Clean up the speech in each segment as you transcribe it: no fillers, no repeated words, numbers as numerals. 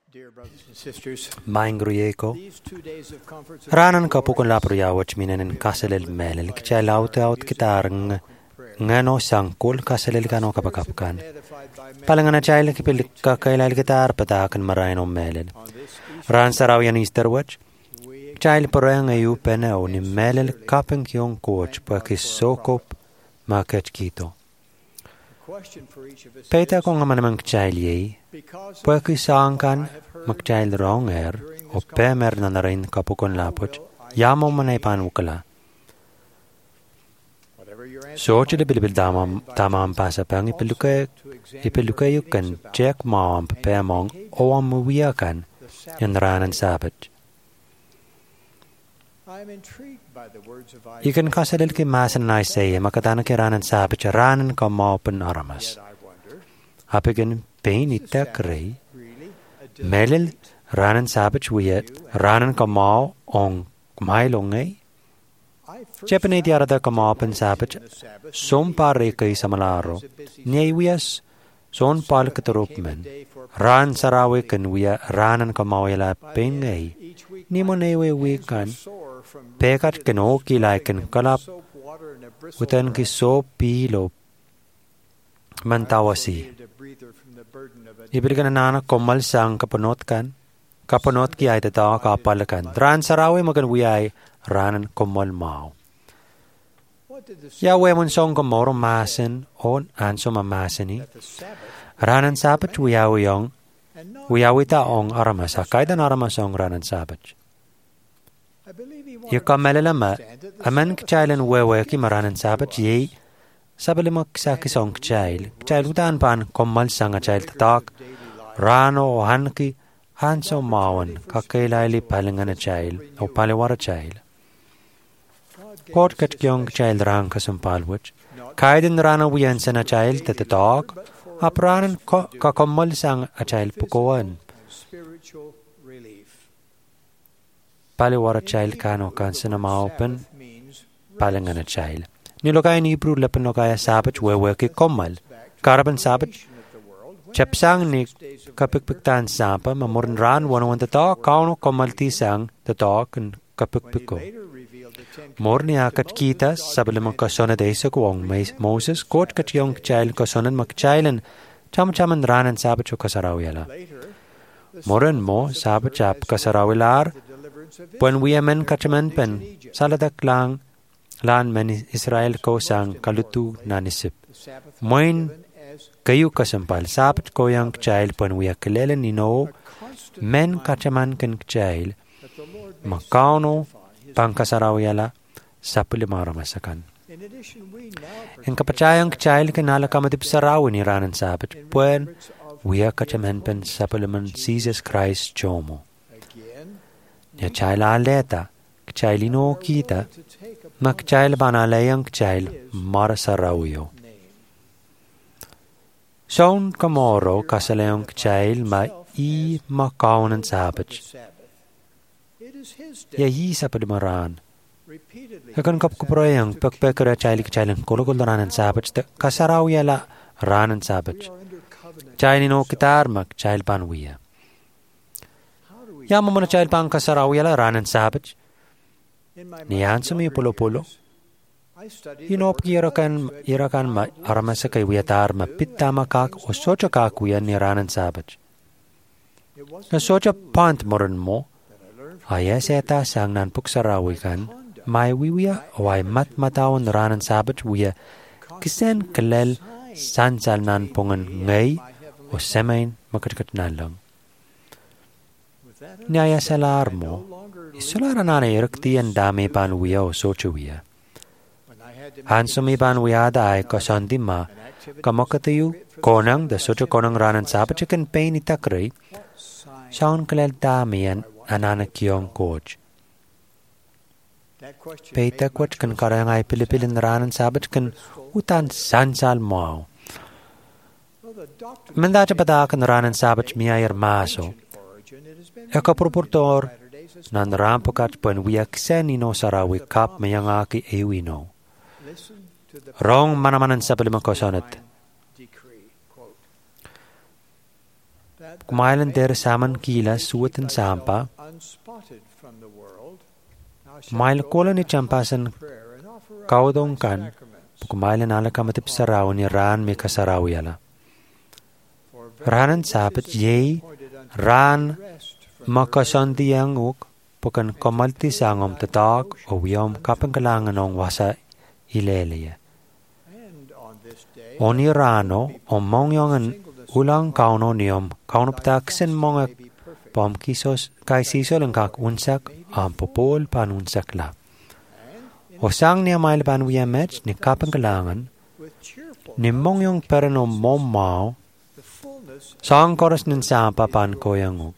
Maingruieko. Ranan kapukon lapriyawach minen kaselel melel kchalautaut kitarng ngano sangkul kaselel kano kapakapkan. Palangana chail kipil kakailal kitar patakan maraino melel. Ran sarawian Easterwatch. Chail porang ayu peneo ni melel kapeng kyong coach pakis sokop makach kito. Peter kong amanamang chail yei. Pakis angkan magchail ronger o pemer na narin kapukon lapoch. Yamo manay panukala. Soche de bilbil tamam pasapang ipilukayo kan check maam pepemong o amuwiakan yan ranan sabat. Ikan kasadil ki masan na isaya makatana ki ranan sabat ranan ka maupan aramas. Apigan pain itak ray melil ranan sabat wiyat ranan ka mau ong kumailongay. Japanese diarada ka maupan sabat som pare kay samalaro niyawias son pal katarupmen ran sarawe kan wiya ranan ka mauyala pengay ni mo newe wikan pekat kano kilay kan kalap utan ki so pilo mantawasi ibigana nana komal sang kapanot ki ay tatawa kapalakan ran sarawe magan wiyay ranan komal mau Yahweh mun song komoro masen on anso mamaseni ranan sabat wiyawi ta ong aramas akaidan aramas ong ranan sabat yakamalama aman kchailen wewe ki maranan sabat ye sabalimak sakis ong kchail utan pan komal sanga chail tatak rano hanki anso mawan kakailaili palingana chail o palewara chail God kat kyong child rang kasumpalwach. Kaidin rana wiyan sa na child tatatog. Apranan kakomal sang a child pukuan. Paliwara child kano kansa na maupan. Palangan a child. Nilokayan Hebrew lapan lokaya sabat wewe ki komal. Karaban sabat. Chapsang ni kapikpiktan sampa mamurin ran wanawan tatok. Kauno komal tisang tatok and kapikpiko. Morni akat kita sabalimang kasona desa kuong Moses kot katyong child kasonan magchailan cham-chaman ranan sabat o kasarawiyala. Moran mo sabat chap kasarawilar puen wiyamen kachaman pen saladak lang lan men Israel ko sang kalutu nanisip. Moin kayu kasampal sabat ko yang child puen wiyakilelen nino men kachaman kan child makauno pangkasarawiyala sa pulimaramasakan. Ang kapachayang child kanala kamatip sarawi ni ranan sabat puen wiya kachamenpen sa puliman Jesus Christ chomo. Ya child aleta child ino kita mak child banalayang child mara sarawiyo. Son kamoro kasalayang child ma I makaunan sabat. Ya yi sa pulimaran. Akan kapkuproyang pagpekara child kolokol ranan sabat kasarawyala ranan sabat. Child ino kitar mak child panwiya. Ya mamana child pang kasarawyala ranan sabat. Niyan sumi pulo-pulo. Inop irakan ma aramasa kay wiyatar ma pitta makak o socha kakuyan ni ranan sabat. Na socha pant moran mo Aya seta sang nan puksarawi kan, may wiwiya o ay matmatawan ranan sabat wiya, kisen kalel sansal nan pungan ngay o semain makatkat na lang. Niaya salar mo, isularan na irakti ang dami pan wiya o socha wiya. Hansumi pan wiya da ay kasandima, kamakatayu, konang da socha konang ranan sabat chicken pain itakray, saan kalel dami yan, ananak yung coach. Peita coach kan karang ay pilipilin ranan sabat kan utan sansal mo. Mendacha pada kan ranan sabat miyayar maso. Eka propurtor nan rampokat puen wiyak senino sarawi kap mayangaki ewino. Rong manamanan sa palimang kosonat. Kumailan der saman kila suatan sampa. Mail kola ni champasan kaudong kan. Kumailan ala kamatip saraw ni ran may kasaraw yala. Ranan sabat yay ran makasandiyang uk pukan kamalti sangom tatak o wiyom kapangkalangan ng wasa ilelaya. Oni rano o mongyongan ulang kauno niyom kauno pataksin mga pom kisos kay sisol ang kakunsak ang popol panunsak la. O sang niya mail panwiyamets ni kapangkalangan ni mongyong perano momao sang koras ng sampa pan koyanguk.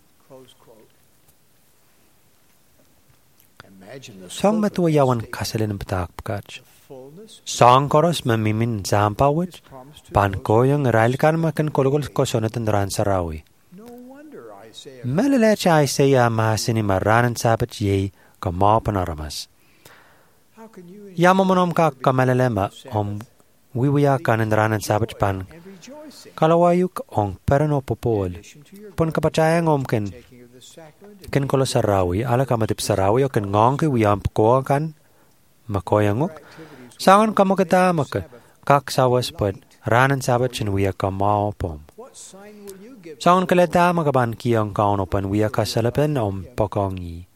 Sang matuwayawan kasalin ng patakpakach. Sang koras mamimin sampawit pan koyang railkan makan kologol kosonat ang ran sarawi. Malalacha ay saya mahasini maranan sabat yay kamapan aramas. Yamamonom ka kamalalema om wiwiyakan ang ranan sabat pan kalawayuk ong perano popol. Pon kapachayang om ken kolo sarawi ala kamatip sarawi o ken ngong ki wiyam pko kan makoyanguk. Sangan kamakata maka kaksawas pod ranan sabat chin wiyak kamao pom. Sangan kalata makaban kiyang kauno pan wiyak kasalapen om pokongi.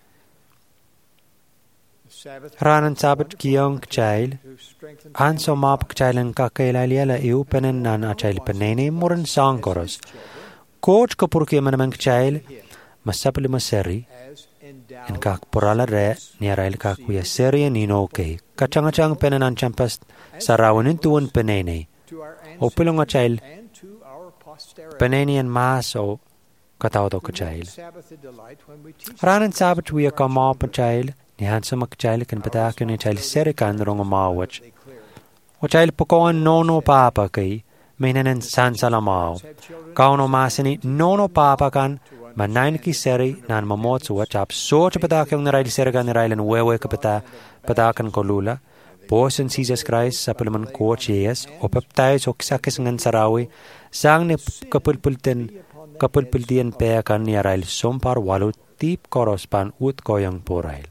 Ranan sabat kiyang kchail anso map kchailan kakailaliyala iu penen nan achail penene moran sangkoros. Coach kapurki manamang kchail masapli maseri en kak porala re niarail kak kuya seri nino ke kachang penenan champas sarawanin tuon penene o pilong achail penene en mas o katawto kchail. Ranan sabat wiya kama pachail ni hansa makchail kan patak ni chail seri kan rong mawach. O chail pokoan nono papa kay maynanan san salamao. Kauno masini nono papa kan manain ki seri nan mamotsu wachap so patak yung narail seri kan narailan wewe kapata patakan kolula. Bosen Jesus Christ sa palaman coach yes o peptay so kisakis ngan sarawi sang ni kapulpultian pe kan ni arail sompar walu tip koros pan ut koyang porail.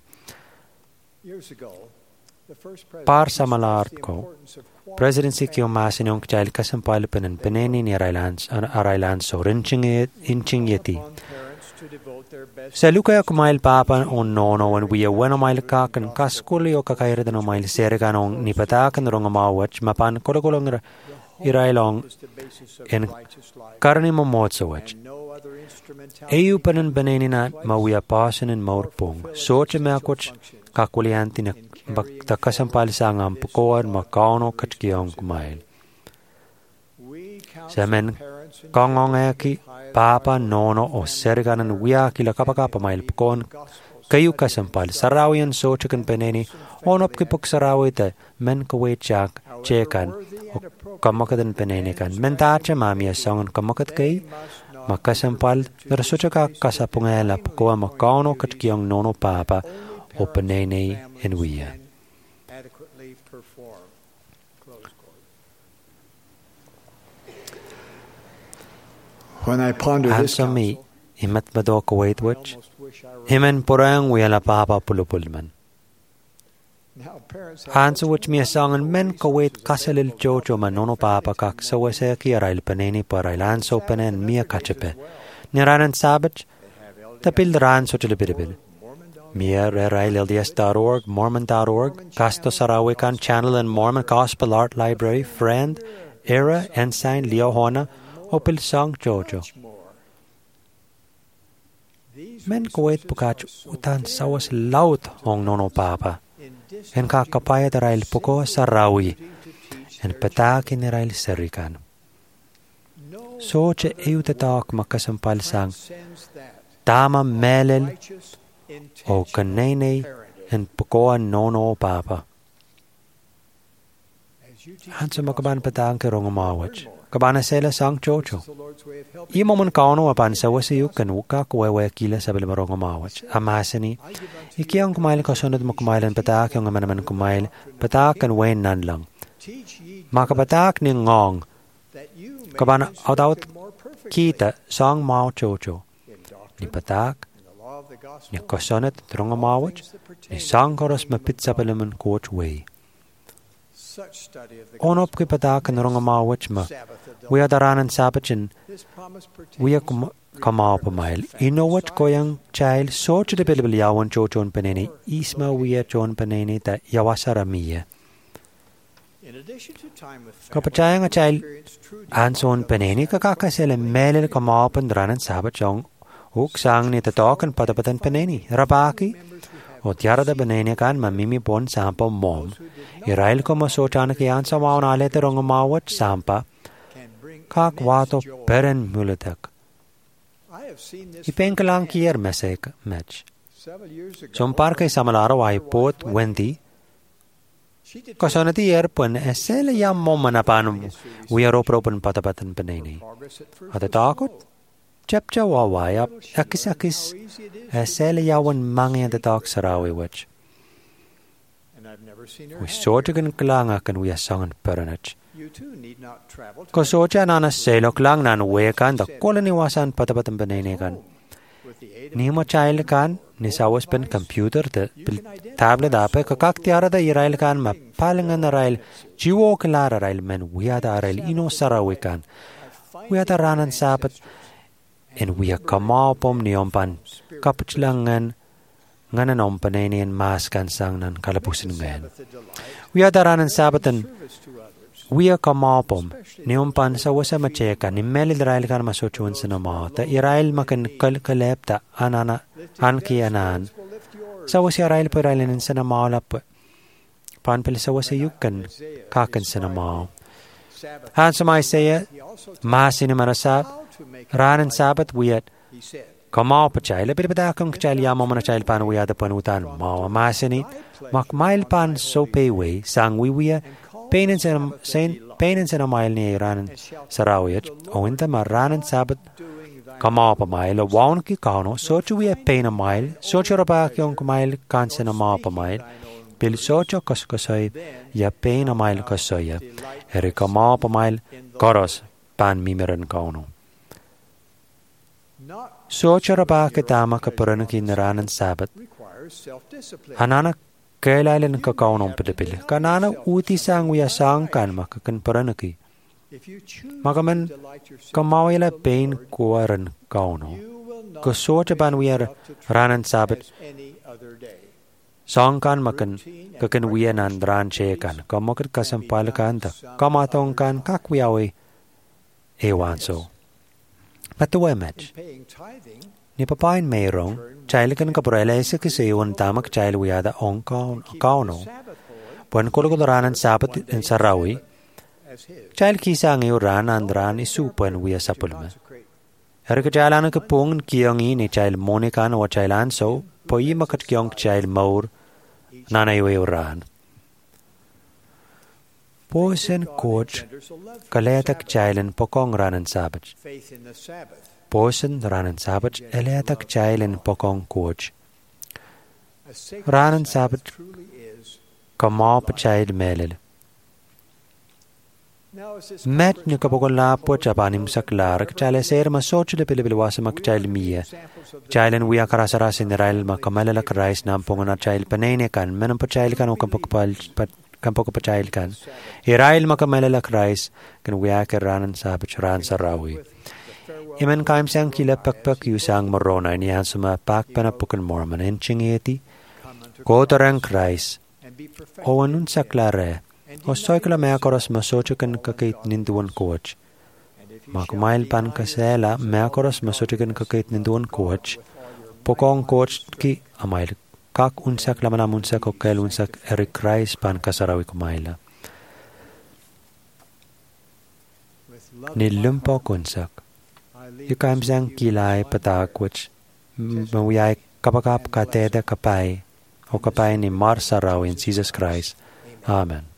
Par sa malart ko, presidency kiyo masin yung kchail kasampal panan peneni ni arailan so inching yeti. Sa lukaya kumail papan o nono wan wiya wano mail kakan kaskuli o kakayra dano mail serikanong nipatakan rong amawach mapan kolokolong irailong en karni mamotsawach. Eyu panan beneni na mawiya pasan en maurpong. Soche meakoch kakulianti na takasampal sa ngam pukoan makauno kachkiyong kumail. Semen kongongeki papa nono o serganan wiya kila kapaka pamail pukon kayu kasampal sarawian soche kan peneni onop kipok sarawi te men kawet chak chekan o kamakadan peneni kan men tacha mamia songan kamakat kay makasampal narasocha ka kasapungela pukoa makauno kachkiyong nono papa o peneni en wiya. Hansami imat mado kawait wach himen porang wiyala papa pulupulman. Hansa wach miya sangan men kawait kasalil chocho manono papa kak sawase ki arail paneni parailan so panen miya kachepe. Niranan sabach tapil ran so chilipiribil. Miya rerailLDS.org, Mormon.org, Casto Sarawikan Channel and Mormon Gospel Art Library, Friend, Era, Ensign, Leohona, Opil Song Jojo. Men kuwait pukach utan sawas laut ong nono papa. En kakapaya darail puko sarawi. En patakin darail serikan. So che eutatak makasampal sang tama melel o kanene en pukoan nono papa. Hansa makaban patang kerong umawach. Kabana sela sang chocho. Imo mon kauno apan sa wasiyu kanuka kuwewe kila sa bilmarong umawach. Amasani, ikiyang kumail kasunod mo kumailan patak yung amanaman kumail, patak kan wen nan lang. Makapatak ni ngong. Kabana out kita sang mau chocho. Ni patak, ni kosonet drongamawach, ni sang koros mapitsa palaman coach way. Onop ki patak and drongamawach ma, we are the ran and sabachin, we are come up a mile. What koyang child so to the billable yawan chochon penene, isma we are chon penene that yawasara mia. Kapachayang a child Anson peneni kakakasel melel come up and run and sabachong, hook sang ni the talk and patapatan peneni, rabaki, o tiara the benene can mamimi bon sampa mom, Irail como sochanaki answer on a letter on a mawat sampa, kak wato peren muletak. Ipenkalang kier mesek match. Som parka samalara I pot Wendy. Kosonati erpun esele yam momanapan we are open patapatan peneni. At the takot? Chepcha wawaya, akis esele yawan mangi at the talk sarawi which. We sort again klangak and we are sung perenage. Kosocha nana selo klang nan wekan the colony wasan patapatan penenigan. Nimo child kan nisawas pen computer the tablet ape kakak tiara the irail kan ma palangan the rail jiwo klara rail men we are the rail ino sarawikan we are the ran and sabat and we are kamapom niompan kapchlangan nganan ompaneni and maskan sangnan kalapusin ngayon we are the ran and sabat and we are kamapom niompan sa wasa macheka ni melil rail kan masochun sinama ta irail makan kalkalep anana anki anan sa wasi rail per rail in sinama lap panpil sa wasi yukan kakan sinama hansam Isaiah masin marasab ran sabat we kamao pachai lebih bedakang kachai yamamana chai pan we ada panutan ma masini mak mail pan so payway sang we Painins and a mile near Ran Sarawit, owing them a ran and sabbat, come up a mile, a wound kikano, so to we a pain a mile, so to a back young mile, can't a mop a mile, Bill socho koskosoi, ya pain a mile kosoya, Erika mop a mile, goros, pan mimer and kono. Socho a back a dama kapuranaki in the ran and sabbat, Hanana. Kailan kakaonon pedipil. Kanana uti sang we a sang kan makakan paranaki. Makaman kamawila pain kuaran kauno. Kusotaban we are ranan sabbat. Song kan makan kakan we an andran chekan. Kamokat kasam palakanta. Kamatong kan kakwiawi ewanso. But the way match. Ni papain mayroong. Child kan kaporela isa kasi un tamak child wiyada on kauno. Buwan ko lago ranan sabat in sarawi. Child kisa ang ran andran isupan wiya sapulma. Erika child ka pung kiyongi ni child Monica o child anso po makat kiyong child maur nanay ran. Posen coach kaletak child pokong ranan sabat. Posen ranan sabat eleatak chailen pokong coach. Ranan sabat kamop child melel. Met ni kapokon lapo chapanim saklar chale ser masoch de pilibilwasamak child mia. Chailen we akarasaras in the rail makamala krais nampongana child panene kan menampo child kan o kampok child kan. Irail makamala krais kan we akar ranan sabat ran sarawi. Iman kaim sang kila pakpak yusang morona ni hansuma pakpana pukan morman enchingeti go tarang krais o anun saklare o soikla mea koros masochukan kakait ninduan coach makmail pan kasela mea koros masochukan kakait ninduan coach pokong coach ki amail kak unsak lamana munsak o kel unsak erik krais pan kasarawi kumaila nilumpo kunsak Yukam sang kilay patak which mawiyay kapakap kateda kapay o kapay ni Marsaraw in Jesus Christ. Amen.